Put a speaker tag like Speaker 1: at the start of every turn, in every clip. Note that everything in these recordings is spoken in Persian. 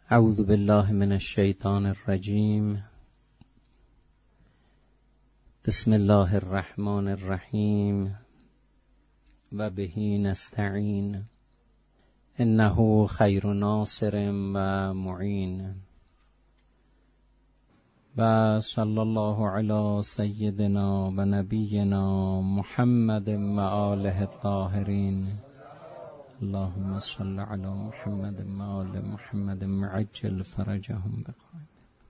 Speaker 1: اعوذ بالله من الشیطان الرجیم. بسم الله الرحمن الرحیم و به نستعین انه خیر ناصر و معین و صلی الله علی سیدنا و نبینا محمد و آله الطاهرین. اللهم صل علی محمد و آل محمد معجل فرجهم بقائم.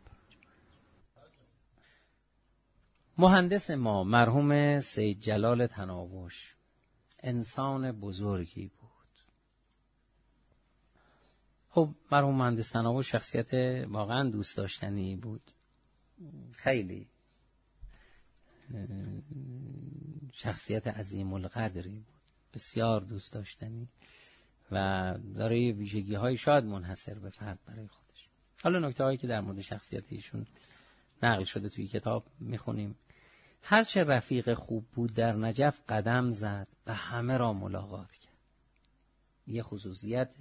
Speaker 2: مهندس ما مرحوم سید جلال تناوش انسان بزرگی بود. خب مرحوم مهندس تناوش شخصیت واقعا دوست داشتنی بود، خیلی شخصیت عظیم القدری بود، بسیار دوست داشتنی و داره ویژگی های شاید منحصر به فرد برای خودش. حالا نکته هایی که در مورد شخصیت ایشون نقل شده توی کتاب میخونیم. هرچه رفیق خوب بود در نجف قدم زد و همه را ملاقات کرد. یه خصوصیت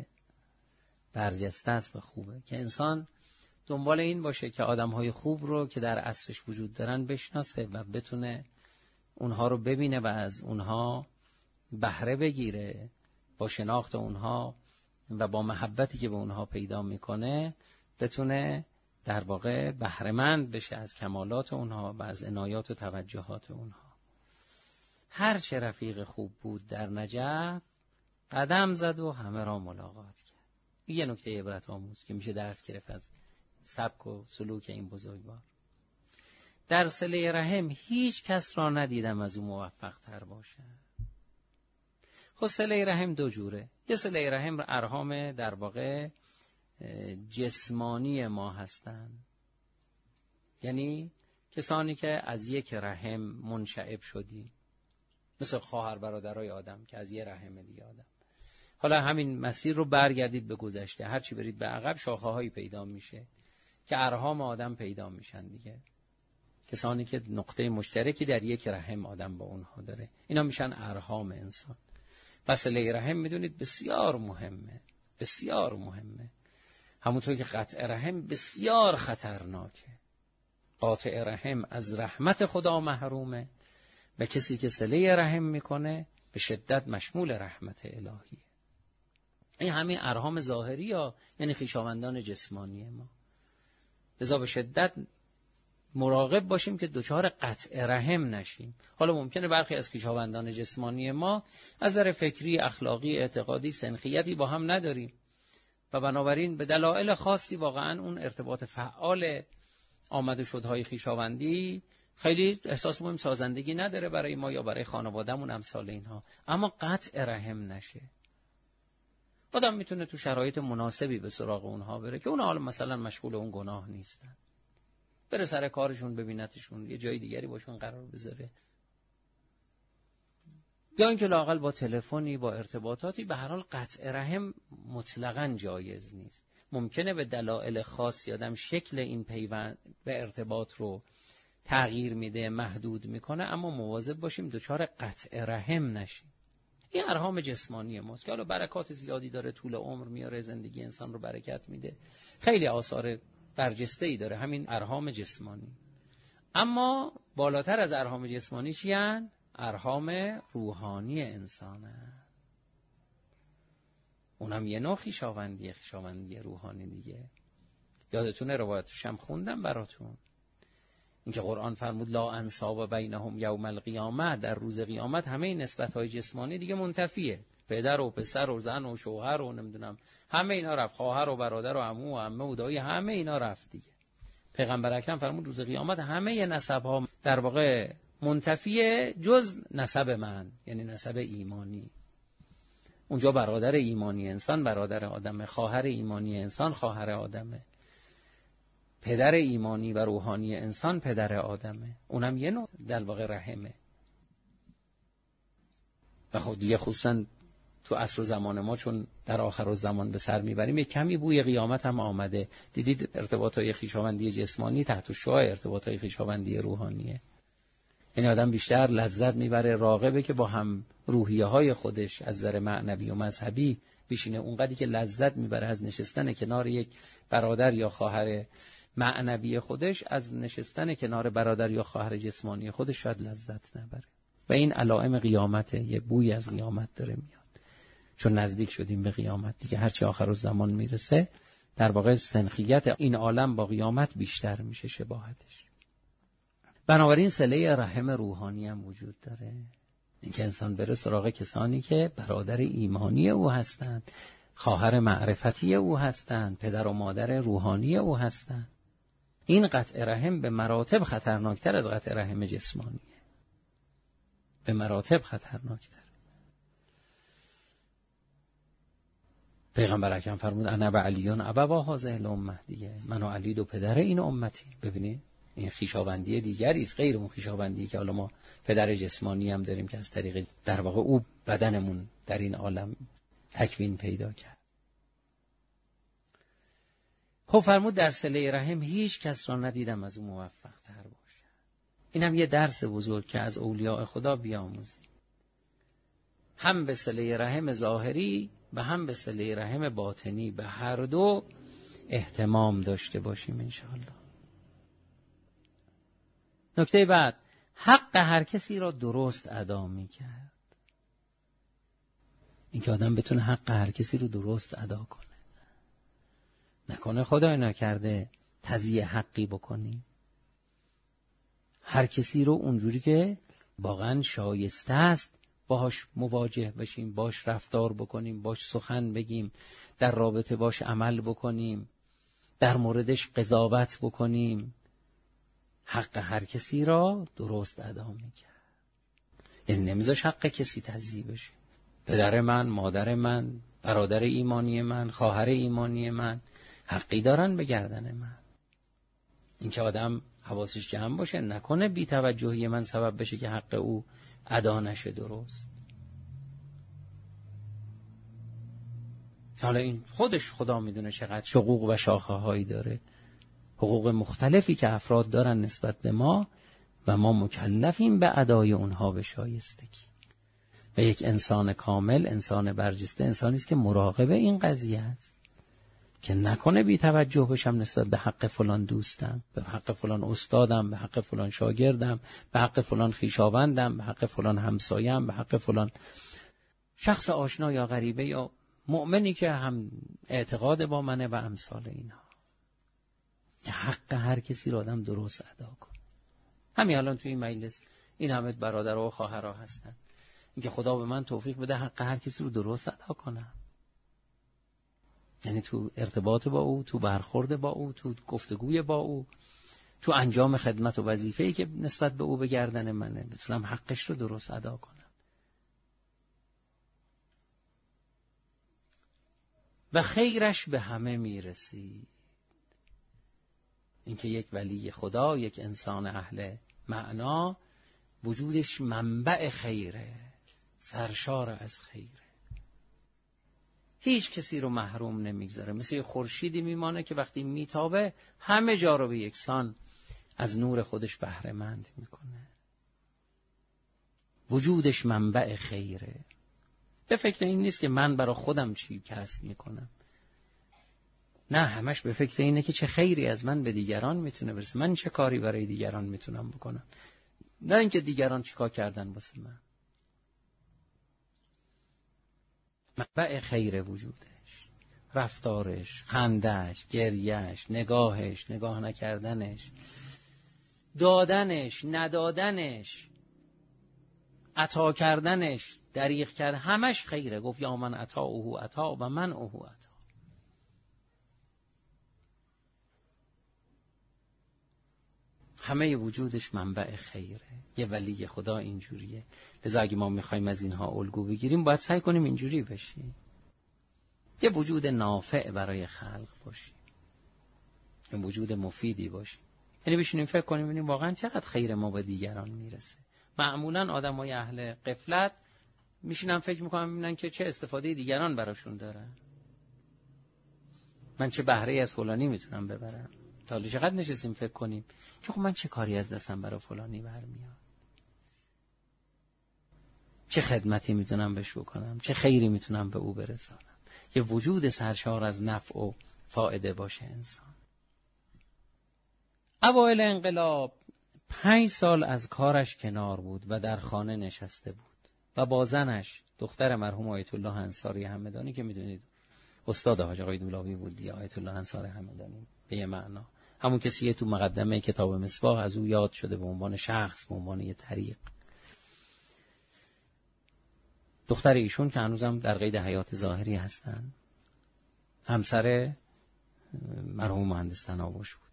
Speaker 2: برجسته است و خوبه که انسان دنبال این باشه که آدم‌های خوب رو که در عصرش وجود دارن بشناسه و بتونه اونها رو ببینه و از اونها بهره بگیره، با شناخت اونها و با محبتی که به اونها پیدا میکنه بتونه در واقع بهره‌مند بشه از کمالات اونها و از عنایات و توجهات اونها. هر چه رفیق خوب بود در نجف قدم زد و همه را ملاقات کرد. یه نکته عبرت آموز که میشه درس گرفت از سبک و سلوک این بزرگوار. در صله رحم هیچ کس را ندیدم از او موفق تر باشه. خب صله رحم دو جوره. یه صله رحم ارحام در واقع جسمانی ما هستن، یعنی کسانی که از یک رحم منشعب شدیم، مثل خواهر برادرای آدم که از یه رحم دیگه آدم. حالا همین مسیر رو برگردید به گذشته، هرچی برید به عقب شاخه هایی پیدا میشه که ارحام آدم پیدا میشن دیگه، کسانی که نقطه مشترکی در یک رحم آدم با اونها داره، اینا میشن ارحام انسان. پس صله رحم میدونید بسیار مهمه، بسیار مهمه. همونطور که قطع رحم بسیار خطرناکه. قاطع رحم از رحمت خدا محرومه و کسی که صله رحم میکنه به شدت مشمول رحمت الهیه. این همین ارحام ظاهری ها، یعنی خویشاوندان جسمانی ما. لذا به شدت مراقب باشیم که دچار قطع رحم نشیم. حالا ممکنه برخی از خویشاوندان جسمانی ما از نظر فکری، اخلاقی، اعتقادی سنخیتی با هم نداریم و بنابراین به دلایل خاصی واقعا اون ارتباط فعال آمد و شدهای خویشاوندی خیلی احساس مهم سازندگی نداره برای ما یا برای خانوادهمون امثال اینها، اما قطع رحم نشه. آدم میتونه تو شرایط مناسبی به سراغ اونها بره که اونها حالا مثلا مشغول اون گناه نیستن، بره سر کارشون، ببینتشون، یه جای دیگری باشون قرار بذاره، یا اینکه لااقل با تلفنی، با ارتباطاتی. به هر حال قطع رحم مطلقاً جایز نیست. ممکنه به دلایل خاصی آدم شکل این پیوند به ارتباط رو تغییر میده، محدود میکنه، اما مواظب باشیم دچار قطع رحم نشیم. این ارحام جسمانی ماست که حالا برکات زیادی داره، طول عمر میاره، زندگی انسان رو برکت میده، خیلی آثار برجسته‌ای داره همین ارحام جسمانی. اما بالاتر از ارحام جسمانی چیان؟ ارحام روحانی انسانه. اونم یه نوع خویشاوندی روحانی دیگه. یادتونه روایتش هم خوندم براتون، اینکه قرآن فرمود لا انساب بینهم یوم القیامه، در روز قیامت همه این نسبت‌های جسمانی دیگه منتفیه. پدر و پسر و زن و شوهر و نمیدونم همه اینا رفت، خواهر و برادر و عمو و عمه و دایی همه اینا رفت دیگه. پیغمبر اکرم فرمود روز قیامت همه نسب‌ها در واقع منتفیه جز نسب من، یعنی نسب ایمانی. اونجا برادر ایمانی انسان برادر آدمه، خواهر ایمانی انسان خواهر آدمه، پدر ایمانی و روحانی انسان پدر آدمه. اونم یه نوع در واقع رحمه. و خب دیگه خصوصا تو عصر و زمان ما چون در آخر الزمان به سر میبریم، یک کمی بوی قیامت هم آمده. دیدید ارتباطهای خویشاوندی جسمانی تحت شعاع ارتباطهای خویشاوندی روحانیه. این آدم بیشتر لذت میبره، راغبه که با هم روحیه های خودش از نظر معنوی و مذهبی بشینه، اونقدری که لذت میبره از نشستن کنار یک برادر یا خواهر معنوی خودش، از نشستن کنار برادر یا خواهر جسمانی خودش شاید لذت نبره. و این علائم قیامته، یه بوی از قیامت داره میاد، چون نزدیک شدیم به قیامت دیگه. هرچی آخرالزمان میرسه در واقع سنخیت این عالم با قیامت بیشتر میشه شباهتش. بنابراین صله رحم روحانی هم وجود داره، اینکه انسان بره سراغ کسانی که برادر ایمانی او هستند، خواهر معرفتی او هستند، پدر و مادر روحانی او هستند. این قطع رحم به مراتب خطرناکتر از قطع رحم جسمانیه، به مراتب خطرناکتر. پیغمبر اکرم فرمود انا و علیون ابوا هذه الامه، دیگه من و علی دو پدر این امتی. ببینید این خویشاوندی دیگری است غیر اون خویشاوندی که حالا ما پدر جسمانی هم داریم که از طریق در واقع او بدنمون در این عالم تکوین پیدا کرد. خب فرمود در صله رحم هیچ کس را ندیدم از او موفق تر باشه. اینم یه درس بزرگ که از اولیاء خدا بیاموزیم، هم به صله رحم ظاهری و هم به صله رحم باطنی، به هر دو اهتمام داشته باشیم انشاءالله. نکته بعد، حق هر کسی را درست ادا می‌کرد. این که آدم بتونه حق هر کسی رو درست ادا کنه، نکنه خدای نکرده تضییع حقی بکنی. هر کسی رو اونجوری که واقعا شایسته است باهاش مواجه بشیم، باش رفتار بکنیم، باش سخن بگیم، در رابطه باش عمل بکنیم، در موردش قضاوت بکنیم. حق هر کسی را درست ادا میکرد، یعنی نمیذاش حق کسی تضییع بشه. پدر من، مادر من، برادر ایمانی من، خواهر ایمانی من حقی دارن به گردن من. این که آدم حواسش جمع باشه، نکنه بی توجهی من سبب بشه که حق او ادا نشه درست. حالا این خودش خدا میدونه چقدر حقوق و شاخه هایی داره، حقوق مختلفی که افراد دارن نسبت به ما و ما مکلفیم به ادای اونها به شایستگی. و یک انسان کامل، انسان برجسته، انسانی است که مراقب این قضیه است که نکنه بی توجه بشم نسبت به حق فلان دوستم، به حق فلان استادم، به حق فلان شاگردم، به حق فلان خویشاوندم، به حق فلان همسایم، به حق فلان شخص آشنا یا غریبه یا مؤمنی که هم اعتقاد با منه و امثال اینها. حق هر کسی رو آدم درست ادا کن. همین الان توی این مجلس این همه برادرها و خواهرها هستن، اینکه خدا به من توفیق بده حق هر کسی رو درست ادا کنم، یعنی تو ارتباط با او، تو برخورد با او، تو گفتگوی با او، تو انجام خدمت و وظیفه‌ای که نسبت به او به گردن منه، بتونم حقش رو درست ادا کنم. و خیرش به همه میرسید. اینکه یک ولی خدا، یک انسان اهل معنا، وجودش منبع خیره، سرشار از خیره، هیچ کسی رو محروم نمیگذاره. مثل خورشیدی میمانه که وقتی میتابه همه جا رو به یکسان از نور خودش بهره مند میکنه. وجودش منبع خیره. به فکر این نیست که من برای خودم چی کسب میکنم، نه، همش به فکر اینه که چه خیری از من به دیگران میتونه برسه، من چه کاری برای دیگران میتونم بکنم، نه اینکه دیگران چیکار کردن واسه من. منبع خیر وجودش، رفتارش، خندش، گریهش، نگاهش، نگاه نکردنش، دادنش، ندادنش، عطا کردنش، دریغ کرد، همش خیره. گفت یا من عطا اوهو عطا و من اوهو عطا. همه وجودش منبع خیره. یه ولی خدا اینجوریه. لذا اگه ما میخوایم از اینها الگو بگیریم باید سعی کنیم اینجوری بشیم، یه وجود نافع برای خلق باشیم، یه وجود مفیدی باشیم. یعنی بشینیم فکر کنیم ببینیم واقعا چقدر خیر ما به دیگران میرسه. معمولا آدمای اهل غفلت میشینن فکر میکنن ببینن که چه استفاده دیگران براشون داره، من چه بهره از فلانی میتونم ببرم. تا چقدر نشستیم فکر کنیم که خب من چه کاری از دستم برای فلانی برمیاد، چه خدمتی میتونم بهش بکنم، چه خیری میتونم به او برسانم. یه وجود سرشار از نفع و فایده باشه انسان. اوایل انقلاب 5 سال از کارش کنار بود و در خانه نشسته بود و با زنش، دختر مرحوم آیت الله انصاری همدانی که میدونید استاد حاج آقای دولابی بود دیگه، آیت الله انصاری همدانی به یه معنا همون کسی تو مقدمه کتاب مصباح از او یاد شده به عنوان شخص، به عنوان یه طریق. دختر ایشون که هنوزم در قید حیات ظاهری هستن، همسر مرحوم مهندس تناوش بود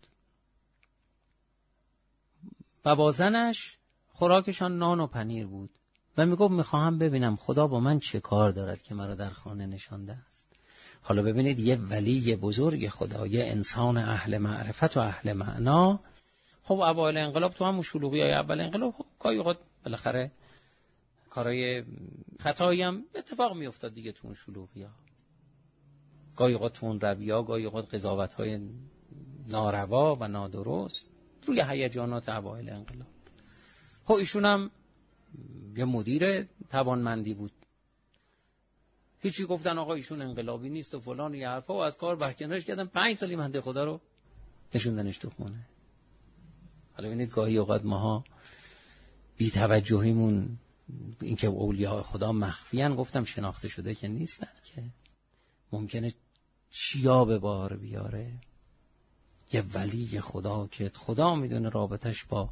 Speaker 2: و با زنش خوراکشان نان و پنیر بود و میگفت میخواهم ببینم خدا با من چه کار دارد که مرا در خانه نشانده است. حالا ببینید یه ولی بزرگ خدا، یه انسان اهل معرفت و اهل معنا، خب اوایل انقلاب تو همون شلوغی‌های اول انقلاب خب گاهی اوقات بالاخره کارهای خطایی هم اتفاق میافتاد دیگه تو اون شلوغی‌ها، گاهی اوقات تو اون روی‌ها، گاهی اوقات قضاوت‌های ناروا و نادرست روی هیجانات اوایل انقلاب. خب ایشون هم یه مدیر توانمندی بود، هیچی گفتن آقا ایشون انقلابی نیست و فلان یه حرفا و از کار برکنارش کردن. 5 سالی بنده خدا رو نشوندنش تو خونه. حالا ببینید گاهی اوقات ماها بی توجهیمون، اینکه اولیاء خدا مخفیان، گفتم شناخته شده که نیستن، که ممکنه چیا به بار بیاره. یه ولی خدا که خدا میدونه رابطش با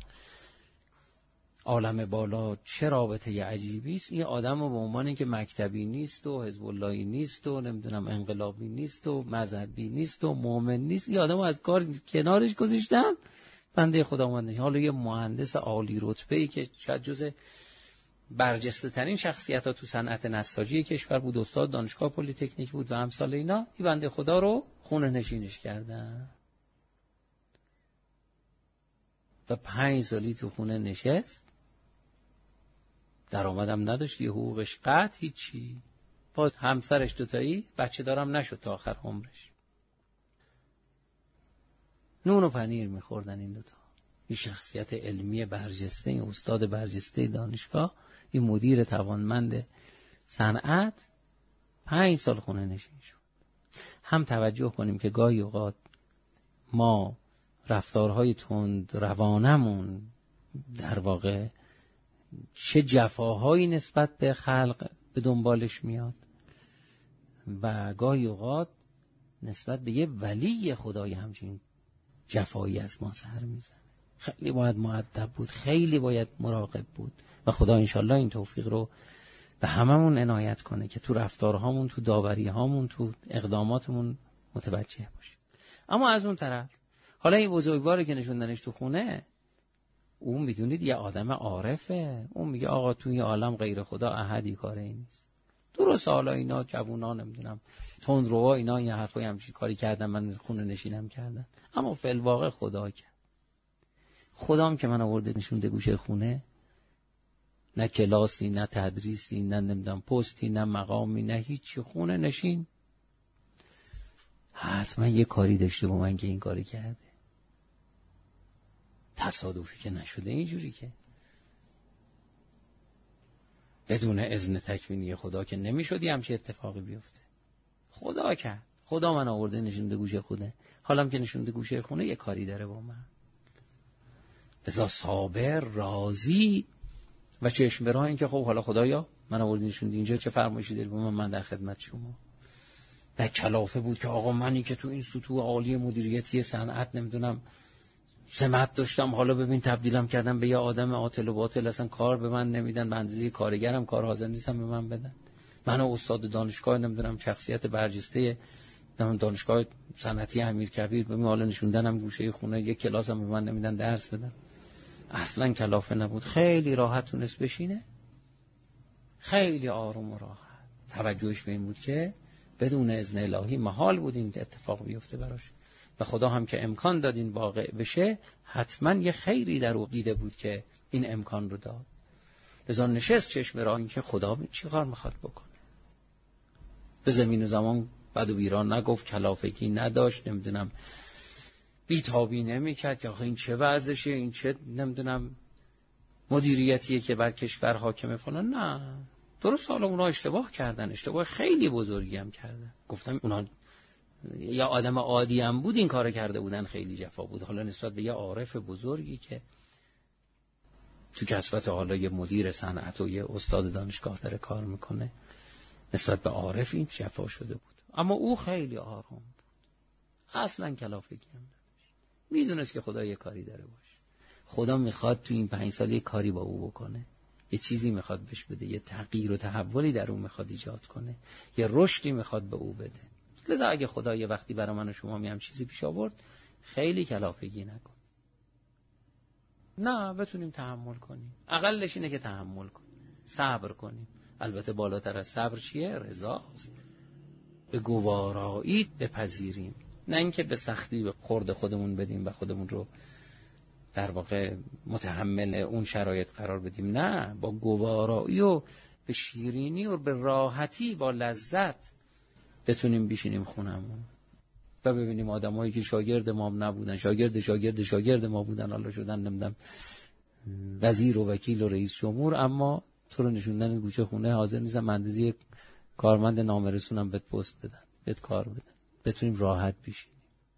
Speaker 2: عالم بالا چه رابطه ی عجیبی است، این آدمو به عنوان اینکه مکتبی نیست و حزب اللهی نیست و نمیدونم انقلابی نیست و مذهبی نیست و مؤمن نیست، این آدمو از کار کنارش گذاشتن، بنده خدا اومد. حالا یه مهندس عالی رتبه‌ای که شاید جز برجسته ترین شخصیت‌ها تو صنعت نساجی کشور بود، استاد دانشگاه پلی تکنیک بود و امثال اینا، این بنده خدا رو خونه نشینش کردن و 5 سالی تو خونه نشست، درآمدم نداشت، یه حقوقش قطع، هیچی. باز همسرش دوتایی بچه دارم نشد تا آخر عمرش. نون و پنیر میخوردن این دوتا. این شخصیت علمی برجسته، این استاد برجسته دانشگاه، این مدیر توانمند صنعت، 5 سال خونه نشین شد. هم توجه کنیم که گاهی اوقات ما رفتارهای تند روانمون در واقع چه جفاهایی نسبت به خلق به دنبالش میاد و گاهی اوقات نسبت به یه ولی خدای همچین جفایی از ما سر میزنه. خیلی باید مؤدب بود، خیلی باید مراقب بود و خدا انشالله این توفیق رو به هممون عنایت کنه که تو رفتارهامون، تو داوریهامون، تو اقداماتمون متوجه باشیم. اما از اون طرف حالا این بزرگواری که نشوندنش تو خونه، اون میدونید یه آدم عارفه، اون میگه آقا توی عالم غیر خدا احدی کاری نیست. درست حالا اینا جوونا نمیدونم تندروا اینا یه حرفای همچین کاری کردن، من خونه نشینم کردن، اما فی الواقع خدا کرد. خدام که من آورده نشونده گوشه خونه، نه کلاسی، نه تدریسی، نه نمیدونم پستی، نه مقامی، نه هیچی، خونه نشین. حتما یه کاری داشته با من که این کاری کرده، تصادفی که نشده اینجوری که بدون اذن تکوینی خدا که نمیشدی همچه اتفاقی بیفته. خدا کرد، خدا من آورده نشونده گوشه خونه، حالا که نشونده گوشه خونه یه کاری داره با من. لذا صابر، راضی و چشم براه این که خب حالا خدایا من آورده نشونده اینجا، چه فرمایشی داری با من در خدمت شما. در کلافه بود که آقا منی که تو این سطوح عالی مدیریتی صنعت نمیدونم سمت داشتم، حالا ببین تبدیلم کردم به یه آدم عاطل و باطل، اصلا کار به من نمیدن، به اندازه کارگرم کار حاضر نیستم به من بدن. منو استاد دانشگاه نمیدونم شخصیت برجسته دانشگاه صنعتی امیرکبیر، ببین حالا نشوندنم گوشه خونه، یه کلاسم به من نمیدن درس بدن. اصلا کلافه نبود، خیلی راحت تونست بشینه، خیلی آروم و راحت. توجهش به این بود که بدون اذن الهی محال بود این اتفاق بیفته براش و خدا هم که امکان داد این واقع بشه، حتما یه خیری در او دیده بود که این امکان رو داد. لذا نشست چشم راه این که خدا چی کار میخواد بکنه. به زمین و زمان بد و بیران نگفت، کلافگی نداشت، نمیدونم بیتابی نمیکرد که آخه این چه وضعشه، این چه نمیدونم مدیریتیه که بر کشور حاکمه فلان. نه، درست حالا اونا اشتباه کردن، اشتباه خیلی بزرگی هم کردن. گفتم اونا یا آدم عادی هم بود این کار کرده بودن، خیلی جفا بود. حالا نسبت به یه عارف بزرگی که تو کسوت حالا یه مدیر صنعت و یه استاد دانشگاه داره کار میکنه، نسبت به عارف این جفا شده بود. اما او خیلی آروم بود، اصلا کلافگی هم نداشت، میدونست که خدا یه کاری داره باشه. خدا میخواد تو این 5 سال یه کاری با او بکنه، یه چیزی میخواد بهش بده، یه تغییر و تحولی در اون میخواد ایجاد کنه، یه رشدی میخواد به او بده. لذا اگه خدا یه وقتی برای من و شما میام چیزی پیش آورد، خیلی کلافگی نکن، نه بتونیم تحمل کنیم. اقلش اینه که تحمل کنیم، صبر کنیم. البته بالاتر از صبر چیه؟ رضاست. به گوارایی بپذیریم، نه اینکه به سختی به خورد خودمون بدیم و خودمون رو در واقع متحمل اون شرایط قرار بدیم. نه، با گوارایی و به شیرینی و به راحتی با لذت بتونیم بشینیم خونمون و ببینیم آدمایی که شاگرد ما نبودن، شاگرد ما بودن، حالا شدن نمیدونم وزیر و وکیل و رئیس جمهور، اما تو رو نشوندن گوشه خونه حاضر نیستن مندزی کارمند نامرسونم بهت پست بدن، بهت کار بدن، بتونیم راحت بشینیم.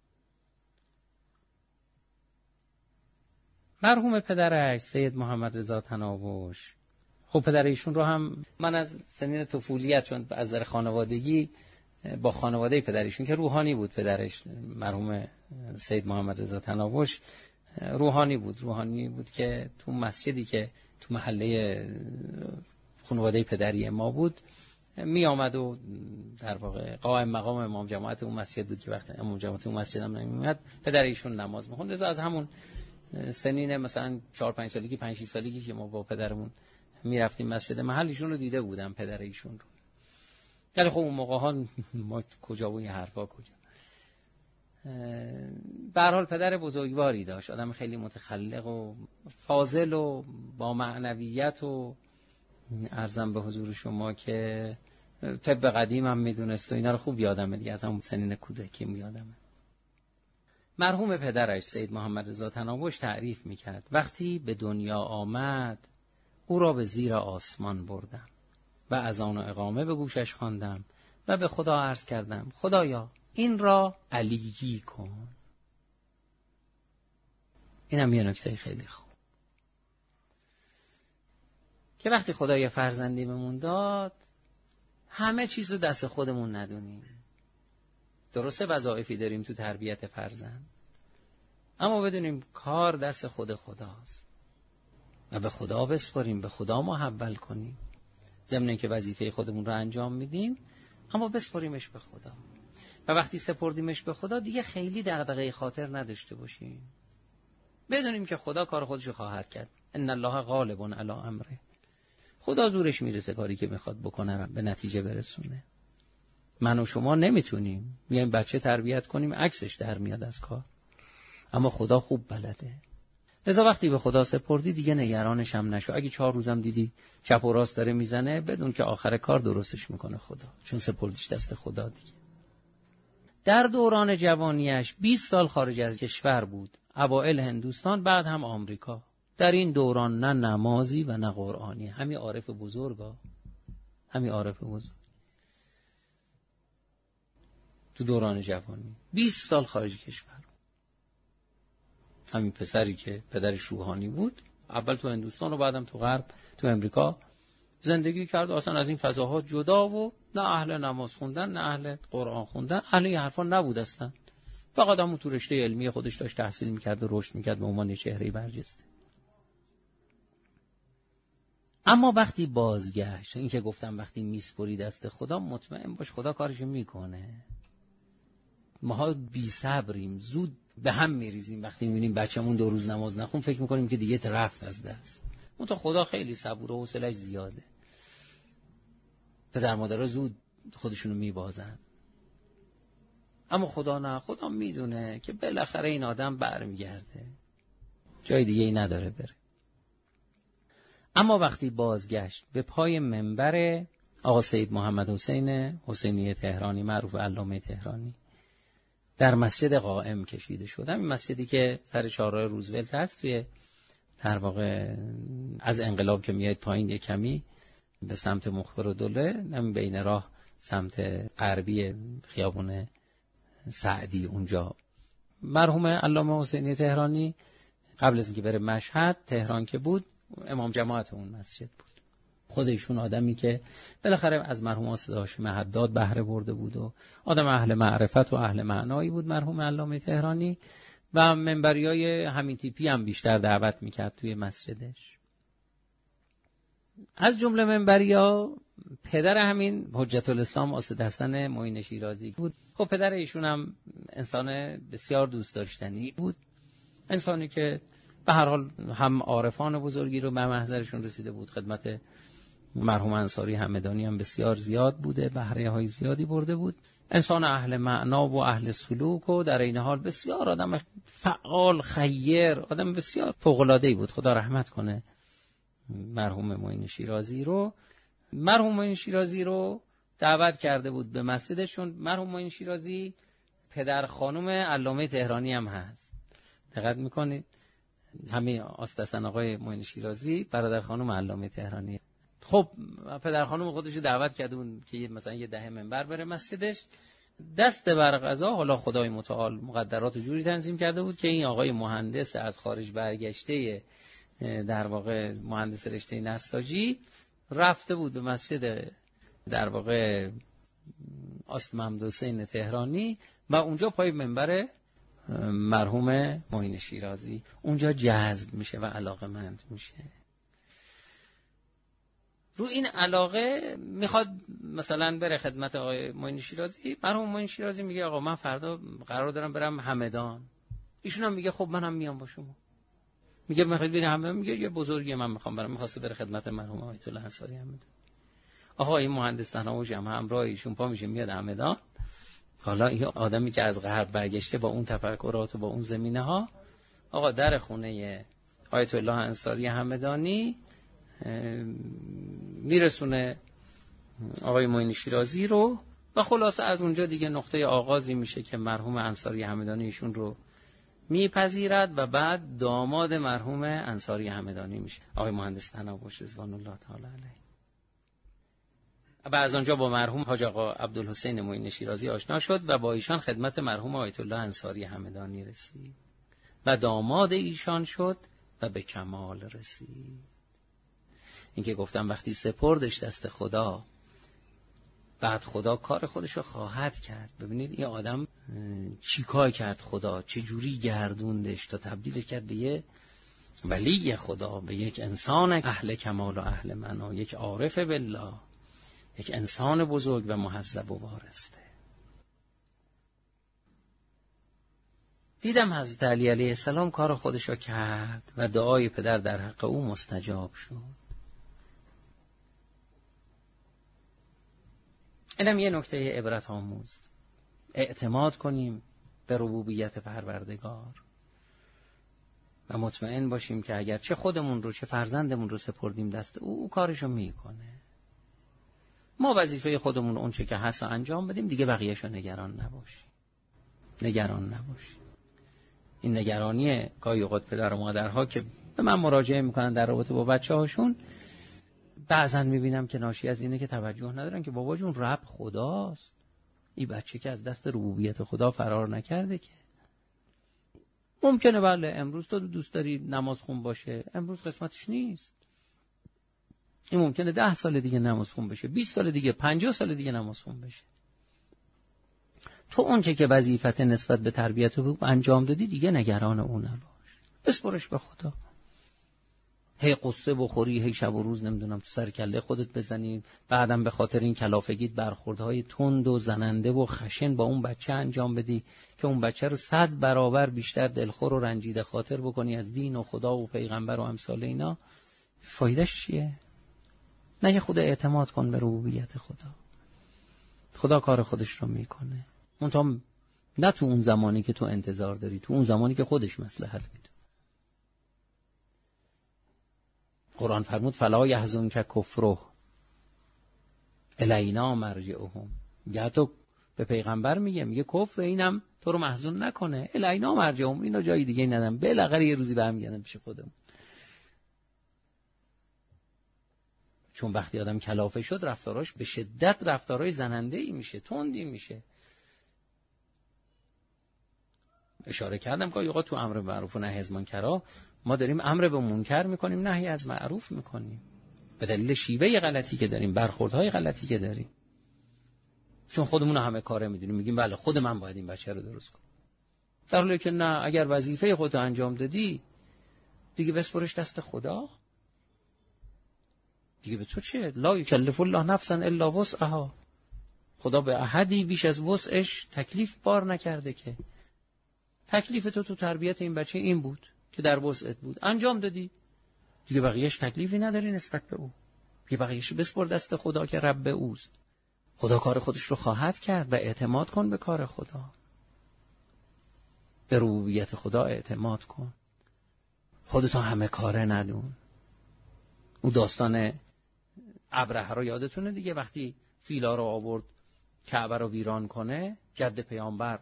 Speaker 2: مرحوم پدرش سید محمد رضا تناوش، خب پدر ایشون رو هم من از سنین طفولیت، چون از نظر خانوادگی با خانواده پدر ایشون که روحانی بود، پدرش مرحوم سید محمد رضا تناوش روحانی بود که تو مسجدی که تو محله خانواده پدری ما بود می آمد و در واقع قائم مقام امام جماعت اون مسجد بود که وقتی امام جماعت اون مسجد هم نمی‌اومد پدر ایشون نماز می‌خوند. لذا از همون سنین مثلا 4-5 سالگی 5-6 سالگی که ما با پدرمون میرفتیم مسجد محل، ایشون رو دیده بودم، پدر ایشون رو. ولی خب اون موقع ها ما کجا و این حرفا کجا. به هر حال پدر بزرگواری داشت، آدم خیلی متخلق و فاضل و با معنویت و عرضم به حضور شما که طب قدیم هم میدونست و اینا رو خوب یادمه دیگه، از همون سنین کودکی یادمه. مرحوم پدرش سید محمد رضا تناوش تعریف میکرد وقتی به دنیا آمد او را به زیر آسمان بردم و اذان و اقامه به گوشش خواندم و به خدا عرض کردم خدایا این را علیگی کن. اینم یه نکته خیلی خوب که وقتی خدا یه فرزندی بهمون داد همه چیز رو دست خودمون ندونیم. درسته وظایفی داریم تو تربیت فرزند، اما بدونیم کار دست خود خداست و به خدا بسپاریم، به خدا محول کنیم، ضمن اینکه وظیفه خودمون رو انجام میدیم اما بسپاریمش به خدا. و وقتی سپردیمش به خدا دیگه خیلی دغدغه خاطر نداشته باشیم، بدونیم که خدا کار خودشو خواهد کرد. ان الله غالب علی امره، خدا زورش میرسه کاری که میخواد بکنه به نتیجه برسونه. من و شما نمیتونیم بیایم بچه تربیت کنیم عکسش در میاد از کار، اما خدا خوب بلده. لذا وقتی به خدا سپردی دیگه نگرانش هم نشو. اگه 4 روزم دیدی چپ و راست داره میزنه، بدون که آخر کار درستش میکنه خدا، چون سپردیش دست خدا دیگه. در دوران جوانیش 20 سال خارج از کشور بود، اوائل هندوستان، بعد هم آمریکا. در این دوران نه نمازی و نه قرآنی. همین عارف بزرگا، همین عارف بزرگ تو دوران جوانی 20 سال خارج کشور. همین پسری که پدرش روحانی بود، اول تو هندوستان و بعدم تو غرب تو امریکا زندگی کرد، اصلا از این فضاها جدا و نه اهل نماز خوندن نه اهل قرآن خوندن، اهل این حرفا نبود اصلا. فقط همون تو رشته علمی خودش داشت تحصیل میکرد و رشد میکرد به عنوان چهره برجسته. اما وقتی بازگشت، این که گفتم وقتی میسپری دست خدا، مطمئن باش خدا کارشو میکنه. ما بی صبریم، زود به هم میریزیم وقتی میبینیم بچه‌مون 2 روز نماز نخون، فکر میکنیم که دیگه رفت از دست. اون تا خدا خیلی صبور و حوصله‌اش زیاده. پدر مادرها زود خودشونو میبازن، اما خدا نه، خدا میدونه که بالاخره این آدم برمیگرده، جای دیگه ای نداره بره. اما وقتی بازگشت به پای منبر آقا سید محمد حسین حسینی تهرانی، معروف علامه تهرانی، در مسجد قائم کشیده شد. همین مسجدی که سر چهارراه روزولت هست، توی در واقع از انقلاب که میاد پایین یک کمی به سمت مخبرالدوله، همین بین راه سمت غربی خیابون سعدی اونجا. مرحوم علامه حسینی تهرانی قبل از اینکه بره مشهد تهران که بود، امام جماعت اون مسجد بود. خودشون آدمی که بالاخره از مرحوم استاد هاشم حداد بهره برده بود و آدم اهل معرفت و اهل معنایی بود مرحوم علامه تهرانی، و منبریای همین تیپی هم بیشتر دعوت میکرد توی مسجدش. از جمله منبریا پدر همین حجت الاسلام اسد حسن معین شیرازی بود. خب پدر ایشون هم انسان بسیار دوست داشتنی بود، انسانی که به هر حال هم عارفان بزرگی رو به محضرشون رسیده بود، خدمت مرحوم انصاری همدانی هم بسیار زیاد بوده، بهره های زیادی برده بود، انسان اهل معنا و اهل سلوک و در این حال بسیار آدم فعال خیر، آدم بسیار فوق‌العاده‌ای بود. خدا رحمت کنه مرحوم معین شیرازی رو. مرحوم معین شیرازی رو دعوت کرده بود به مسجدشون. مرحوم معین شیرازی پدر خانم علامه تهرانی هم هست، دقت میکنید؟ همین آستسن آقای معین شیرازی برادر خانم علامه تهرانی. خب پدر خانم خودش دعوت کرده بود که مثلا یه 10 منبر بره مسجدش. دست بر قضا، حالا خدای متعال مقدرات جوری تنظیم کرده بود که این آقای مهندس از خارج برگشته، در واقع مهندس رشته نساجی، رفته بود به مسجد در واقع آست محمد حسین تهرانی و اونجا پای منبر مرحوم معین شیرازی اونجا جذب میشه و علاقه‌مند میشه. رو این علاقه میخواد مثلا بره خدمت آقای معین شیرازی. مرحوم معین شیرازی میگه آقا من فردا قرار دارم برم همدان. ایشون هم میگه خب منم میام با شما. میگه میخواد بری همدان؟ میگه یه بزرگی من میخوام برم، میخواسته بره خدمت مرحوم آیت الله انصاری همدان. آقا این مهندس تنها و جمع همراه ایشون پا میشه میاد همدان. حالا این آدمی که از غرب برگشته با اون تفکرات و با اون زمینه ها، آقا در خونه آیت الله انصاری همدانی میرسونه آقای معین شیرازی رو و خلاصه از اونجا دیگه نقطه آغازی میشه که مرحوم انصاری همدانی ایشون رو میپذیرد و بعد داماد مرحوم انصاری همدانی میشه، آقای مهندس تناوش رضوان الله تعالی علیه. و از آنجا با مرحوم حاج آقا عبدالحسین معین شیرازی آشنا شد و با ایشان خدمت مرحوم آیت الله انصاری همدانی رسید و داماد ایشان شد و به کمال رسید. این که گفتم وقتی سپردش دست خدا، بعد خدا کار خودشو خواهد کرد. ببینید این آدم چی کار کرد، خدا چه جوری گردوندش تا تبدیل کرد به یه ولی خدا، به یک انسان اهل کمال و اهل معنا، یک عارف بالله، یک انسان بزرگ و مهذب و وارسته. دیدم حضرت علی علیه السلام کار خودشو کرد و دعای پدر در حق او مستجاب شد. اینم یه نکته عبرت آموز. اعتماد کنیم به ربوبیت پروردگار و مطمئن باشیم که اگر چه خودمون رو چه فرزندمون رو سپردیم دست او کارشو میکنه. ما وظیفه خودمون اون چه که هست انجام بدیم، دیگه بقیه‌شو نگران نباشیم. این نگرانی گاهی اوقات پدر و مادرها که به من مراجعه میکنن در رابطه با بچه‌هاشون، بعضا میبینم که ناشی از اینه که توجه ندارن که بابا جون رب خداست، این بچه که از دست ربوبیت خدا فرار نکرده که. ممکنه بله امروز تو دوست داری نماز خون باشه، امروز قسمتش نیست. این ممکنه 10 سال دیگه نماز خون بشه، 20 سال دیگه، 50 سال دیگه نماز خون بشه. تو اونچه که وظیفت نسبت به تربیت رو انجام دادی دیگه نگران اون نباش، بسپرش به خدا. هی قصه بخوری، هی شب و روز نمیدونم تو سر کله خودت بزنی، بعدم به خاطر این کلافگیت برخوردهای تند و زننده و خشن با اون بچه انجام بدی که اون بچه رو 100 برابر بیشتر دلخور و رنجیده خاطر بکنی از دین و خدا و پیغمبر و امثال اینا، فایدهش چیه؟ نه یه خود اعتماد کن به ربوبیت خدا. خدا کار خودش رو میکنه، منتها نه تو اون زمانی که تو انتظار داری، تو اون زمانی که خودش مصلحت میده. قرآن فرمود فلا یحزنک کفره الینا مرجعهم. میگه تو به پیغمبر میگه کفر اینم تو رو محزون نکنه، الینا مرجعهم، اینو جای دیگه ندارم، بالاخره یه روزی برمیگردن پیش خودمون. چون وقتی آدم کلافه شد رفتاراش به شدت رفتارای زننده‌ای میشه، تندی میشه. اشاره کردم که آقا تو امر معروف و نهی از منکر ما داریم امر به منکر میکنیم، نهی از معروف میکنیم، به دلیل شیوه غلطی که داریم، برخوردهای غلطی که داریم. چون خودمون همه کاره میدونیم، میگیم بله خود من باید این بچه رو درست کنم، در حالی که نه، اگر وظیفه خودت انجام دادی دیگه بسپرش دست خدا. دیگه به تو چه؟ لا یکلف الله نفسا الا وسعها. خدا به احدی بیش از وسعش تکلیف بار نکرده که. تکلیف تو تربیت این بچه این بود که در وسعت بود، انجام دادی، دیگه بقیهش تکلیفی نداری نسبت به او. دیگه بقیهش بسپر دست خدا که رب اوست. خدا کار خودش رو خواهد کرد و اعتماد کن به کار خدا، به ربوبیت خدا اعتماد کن، خودتو همه کاره ندون. اون داستان ابرهه رو یادتونه دیگه، وقتی فیلا رو آورد کعبه رو ویران کنه، جد پیامبر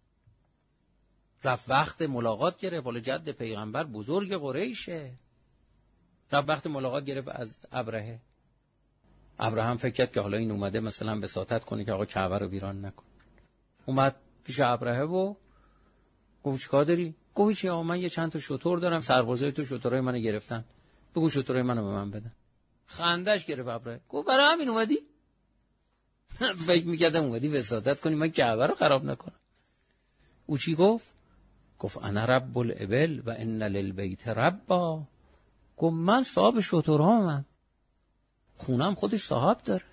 Speaker 2: رفت وقت ملاقات گرفت، ولی جد پیغمبر بزرگ قریشه، رفت وقت ملاقات گرفت از ابرهه. ابراهیم هم فکر کرد که حالا این اومده مثلا بساطت کنه که آقا کعبه رو ویران نکن. اومد پیش ابرهه و گفت چیکار داری؟ گفت چی آقا، من یه چند تا شتر دارم، سربازای تو شترای منو گرفتن، بگو شترای منو به من بدن. خندش گرفت ابرهه، گفت برای همین اومدی؟ فکر می‌کردم اومدی وساطت کنی من کعبه رو خراب نکنم. او چی گفت؟ گفت انا رب الابل و ان للبیت ربا. گفت من صاحب شترهامم، خونم خودش صاحب داره.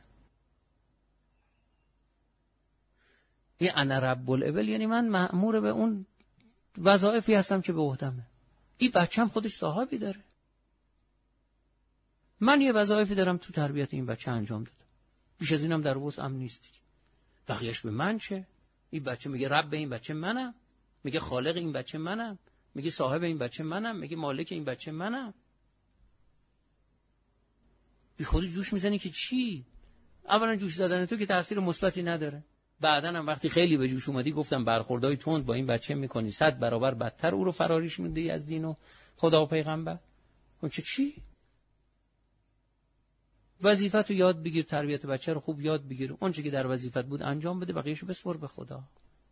Speaker 2: این انا رب الابل یعنی من مأمور به اون وظایفی هستم که به عهدمه. این بچه‌م خودش صاحبی داره، من یه وظایفی دارم تو تربیت این بچه انجام دادم، بیش از اینم در وسعم نیست. بقیه‌اش به من چه؟ این بچه میگه رب این بچه منم، میگه خالق این بچه منم، میگه صاحب این بچه منم، میگه مالک این بچه منم. بی خود جوش میزنی که چی؟ اولا جوش زدن تو که تاثیر مثبتی نداره، بعدن هم وقتی خیلی به جوش اومدی گفتم برخوردای تند با این بچه میکنی 100 برابر بدتر او رو فراریش میدی از دین و خدا و پیغمبر. اون که چی؟ وظیفه‌تو یاد بگیر، تربیت بچه رو خوب یاد بگیر، اون چه که در وظیفت بود انجام بده، بقیه‌شو بسپر به خدا.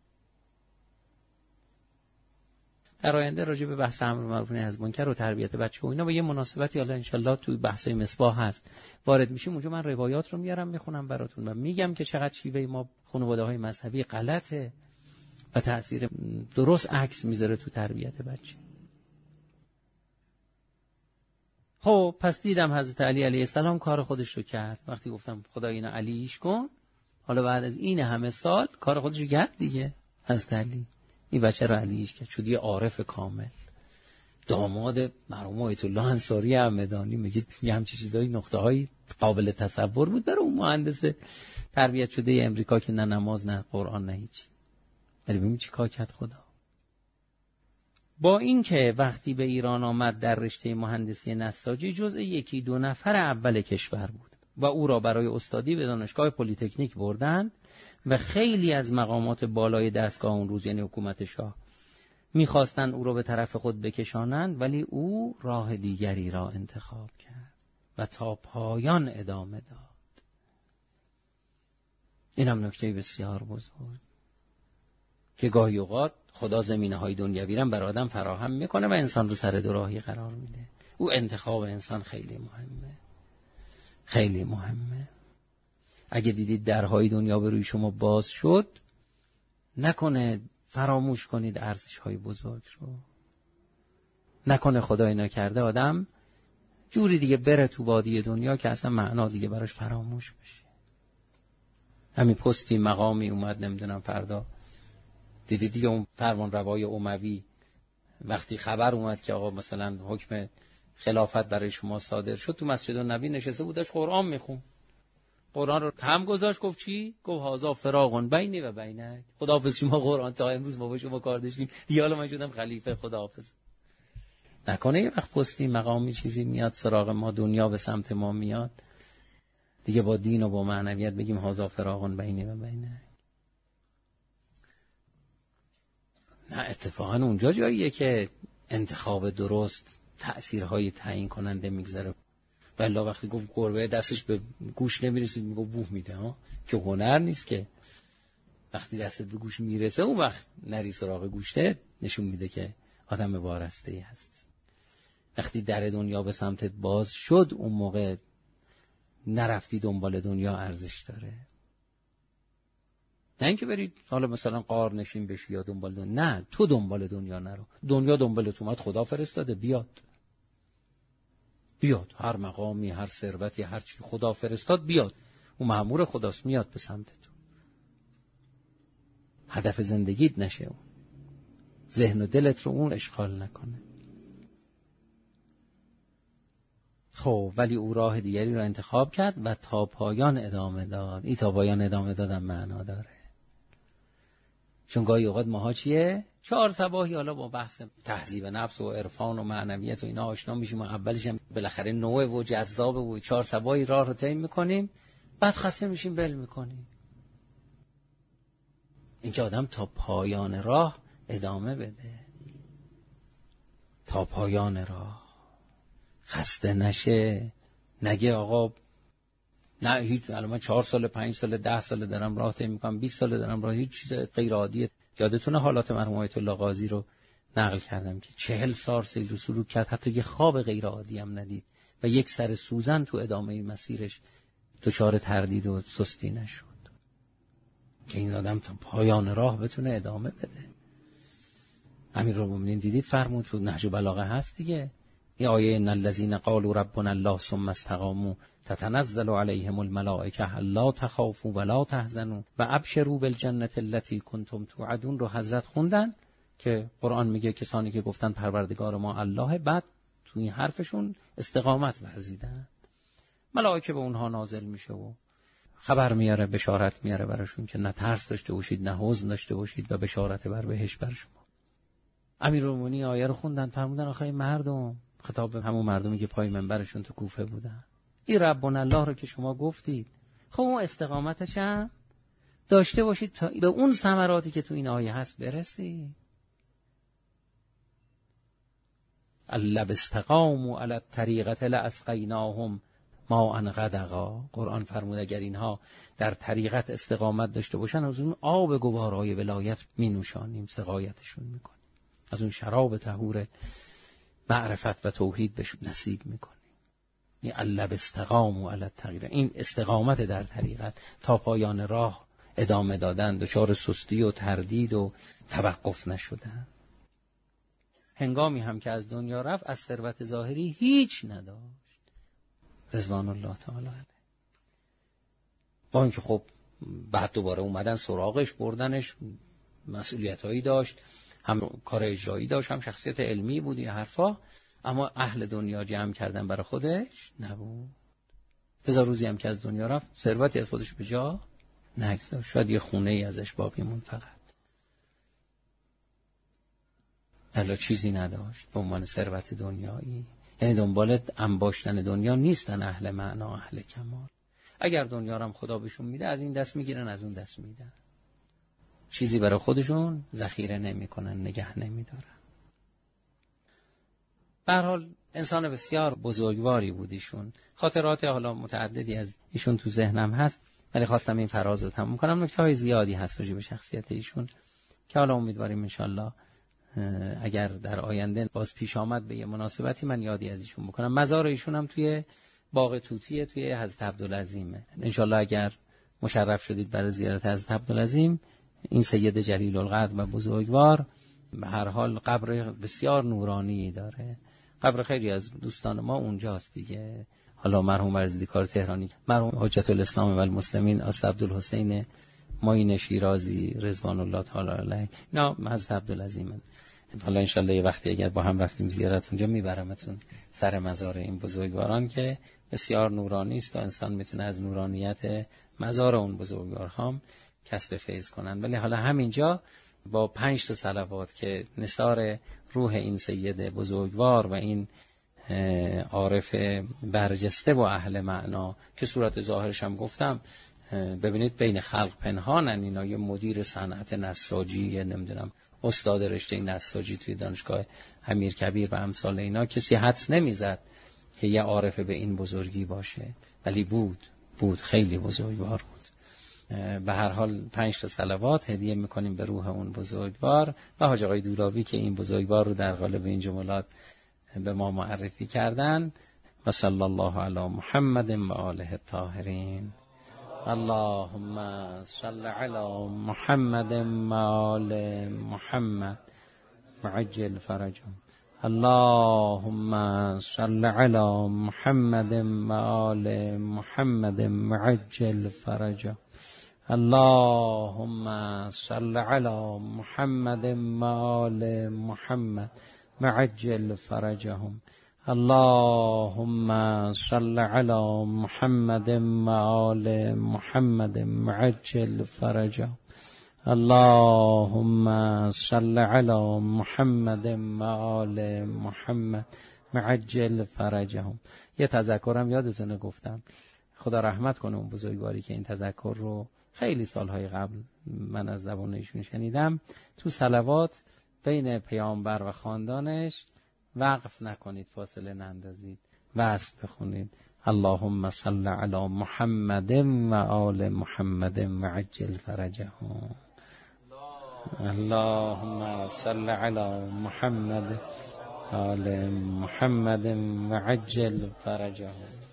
Speaker 2: در آینده راجع به بحث امر معروف و نهی از منکر و تربیت بچه و اینا با یه مناسبتی حالا ان شاءالله توی بحث مصباح هست وارد میشیم، اونجا من روایات رو میارم میخونم براتون و میگم که چقدر شیوه ما خانواده‌های مذهبی غلطه و تأثیر درست عکس میذاره تو تربیت بچه. خب پس دیدم حضرت علی علیه السلام کار خودش رو کرد. وقتی گفتم خدا اینو علیش کن، حالا بعد از این همه سال کار خودش رو کرد دیگه. حضرت علی این بچه رو علیش کرد، شد یه عارف کامل، داماد مرحوم آیت الله انصاری همدانی. میگه یه همچین چیزایی، نقطه‌های قابل تصور بود برای اون مهندس تربیت شده امریکا که نه نماز نه قرآن نه هیچی. ولی ببین چی کار کرد خدا. با این که وقتی به ایران آمد در رشته مهندسی نساجی جزء 1-2 نفر اول کشور بود و او را برای استادی به دانشگاه پلی‌تکنیک بردند و خیلی از مقامات بالای دستگاه اون روز یعنی حکومت شاه می‌خواستند او را به طرف خود بکشانند، ولی او راه دیگری را انتخاب کرد و تا پایان ادامه داد. اینم نکته بسیار بزرگ که گاهی اوقات خدا زمینه‌های دنیوی را بر آدم فراهم میکنه و انسان رو سر دو راهی قرار میده. او انتخاب انسان خیلی مهمه، خیلی مهمه. اگه دیدید درهای دنیا به روی شما باز شد، نکنه فراموش کنید ارزش‌های بزرگ رو. نکنه خدای نکرده آدم جوری دیگه بره تو وادی دنیا که اصلا معنا دیگه براش فراموش بشه. همین پستی مقامی اومد نمیدونم فردا دیدی دیگه اون فرمان روای اموی وقتی خبر اومد که آقا مثلا حکم خلافت برای شما صادر شد، تو مسجد النبی نشسته بود داشت قرآن میخون. قرآن رو هم گذاشت، گفت چی؟ گفت هازا فراغون بینی و بینک. خداحافظ شما قرآن، تا امروز ما با شما کار داشتیم، دیگه حالا من شدم خلیفه، خداحافظ. نکنه یه وقت پستی مقامی چیزی میاد سراغ ما، دنیا به سمت ما میاد دیگه با دین و با معنویت بگیم هازا فراغون بینی و بینک. نه، اتفاقا اونجا جاییه که انتخاب درست تأثیرهای تعیین کننده میگذاره. والله وقتی گفت گربه دستش به گوش نمیرسید میگه بوه میده ها، که هنر نیست که. وقتی دستت به گوش میرسه اون وقت نری سراغ گوشته، نشون میده که آدم وارسته‌ای هست. وقتی در دنیا به سمتت باز شد اون موقع نرفتی دنبال دنیا ارزش داره. نه اینکه برید حالا مثلا غار نشین بشی یا دنبال دنیا، نه، تو دنبال دنیا نرو. دنیا دنبالت اومد، خدا فرستاده، بیاد هر مقامی، هر ثروتی، هر چی خدا فرستاد بیاد، اون مأمور خداست، میاد به سمت تو. هدف زندگیت نشه اون، ذهن و دلت رو اون اشغال نکنه. خب ولی او راه دیگری رو انتخاب کرد و تا پایان ادامه داد. این تا پایان ادامه دادن معنا داره، چون گاهی اوقات ماها چیه؟ 4 صباحی حالا با بحث تهذیب نفس و عرفان و معنویت و اینا آشنا میشیم و اولش هم بالاخره نوعه و جذابه و 4 صباحی راه رو طی میکنیم، بعد خسته میشیم بل میکنیم. اینکه آدم تا پایان راه ادامه بده، تا پایان راه خسته نشه، نگه آقا نه هیچ، الان من 4 سال 5 سال 10 سال دارم راه طی میکنم، 20 سال دارم راه، هیچ چیز غیر عادیه. یادتونه حالات مرحوم آیت الله قاضی رو نقل کردم که 40 سال سیر و سلوک کرد، حتی یه خواب غیر عادی هم ندید و یک سر سوزن تو ادامه مسیرش دچار تردید و سستی نشد، که این آدم تا پایان راه بتونه ادامه بده. امیرالمومنین دیدید فرمود تو نهج البلاغه هست دیگه، این آیه ان الذين قالوا ربنا الله ثم استقاموا تتنزل عليهم الملائکه الا تخافوا ولا تحزنوا و ابشروا بالجنه التي كنتم توعدون رو حضرت خوندن که قرآن میگه کسانی که گفتن پروردگار ما الله، بعد تو این حرفشون استقامت ورزیدن، ملائکه به اونها نازل میشه و خبر میاره، بشارت میاره براشون که نه ترس داشته باشید نه حزن داشته باشید و بشارت بر بهشت بر شما. امیرالمومنین آیه رو خوندن، فرمودن آخه مردم، خطاب به همون مردمی که پای منبرشون تو کوفه بودن، این ربنا الله رو که شما گفتید، خب اون استقامتش هم داشته باشید تا به اون ثمراتی که تو این آیه هست برسید. الا استقاموا علی الطریقه لاسقیناهم ماء غدقا. قرآن فرمود اگر اینها در طریقت استقامت داشته باشن از اون آب گوارای ولایت می نوشانیم، سقایتشون میکنیم، از اون شراب طهور معرفت و توحید بهشون نصیب میکنیم. این الا استقاموا علی الطریقه، این استقامت در طریقت، تا پایان راه ادامه دادن، دچار سستی و تردید و توقف نشدن. هنگامی هم که از دنیا رفت از ثروت ظاهری هیچ نداشت رضوان الله تعالی علیه. با اینکه خب بعد دوباره اومدن سراغش، بردنش، مسئولیتایی داشت، هم کار اجرایی داشت، هم شخصیت علمی بود، یه حرفا، اما اهل دنیا جمع کردن برای خودش نبود. 1000 روزی هم که از دنیا رفت ثروتی از خودش به جا نگذاشت، شاید یه خونه ای ازش باقی موند فقط، الا چیزی نداشت به عنوان ثروت دنیایی. یعنی دنبال انباشتن دنیا نیستن اهل معنا، اهل کمال. اگر دنیا رو هم خدا بهشون میده، از این دست میگیرن از اون دست میدن، چیزی برای خودشون ذخیره نمیکنن، نگه نمیدارن. به هر حال انسان بسیار بزرگواری بود ایشون. خاطرات حالا متعددی از ایشون تو ذهنم هست، ولی خواستم این فراز رو تموم کنم. نکته‌های زیادی هست راجع به شخصیت ایشون که حالا امیدواریم انشالله اگر در آینده باز پیش آمد به یه مناسبتی من یادی از ایشون بکنم. مزار ایشون هم توی باغ توتیه، توی حضرت عبدالعظیمه. انشالله اگر مشرف شدید برای زیارت حضرت عبدالعظیم، این سید جلیل القدر و بزرگوار به هر حال قبر بسیار نورانی داره. قبر خیلی از دوستان ما اونجاست دیگه. حالا مرحوم ارزیدکار تهرانی، مرحوم حجت الاسلام و المسلمین استاد عبدالحسین معین شیرازی رضوان الله تعالی علیه، اینا حضرت عبدالعظیم. حالا انشالله یه وقتی اگر با هم رفتیم زیارت اونجا میبرمتون سر مزار این بزرگواران که بسیار نورانی است و انسان میتونه از نورانیت مزار اون بزرگوارها کسب فیض کنن. ولی حالا همینجا با 5 تا صلوات که نثار روح این سید بزرگوار و این عارف برجسته و اهل معنا که صورت ظاهرش هم گفتم، ببینید بین خلق پنهانن اینا، یه مدیر صنعت نساجی، یه نمیدونم استاد رشته نساجی توی دانشگاه امیرکبیر و امثال اینا، کسی حدس نمیزد که یه عارف به این بزرگی باشه، ولی بود خیلی بزرگوار بود. به هر حال 5 تا صلوات هدیه میکنیم به روح اون بزرگوار و حاج آقای دولابی که این بزرگوار رو در قالب این جملات به ما معرفی کردن. و صلی الله علی محمد و آله الطاهرین. اللهم صل علی محمد و آل محمد وعجل فرجهم. اللهم صل علی محمد و آل محمد وعجل فرجهم. اللهم صل علی محمد و آل محمد وعجل فرجهم. اللهم صل علی محمد و آل محمد وعجل فرجهم. اللهم صل علی محمد و آل محمد وعجل فرجهم. یه تذکرم یادتونه گفتم، خدا رحمت کنه اون بزرگواری که این تذکر رو خیلی سالهای قبل من از زبان ایشون شنیدم. تو صلوات بین پیامبر و خاندانش وقف نکنید، فاصله نندازید، وصل بخونید. اللهم صل علی محمد و آل محمد وعجل فرجهم. اللهم صل علی محمد و آل محمد وعجل فرجهم.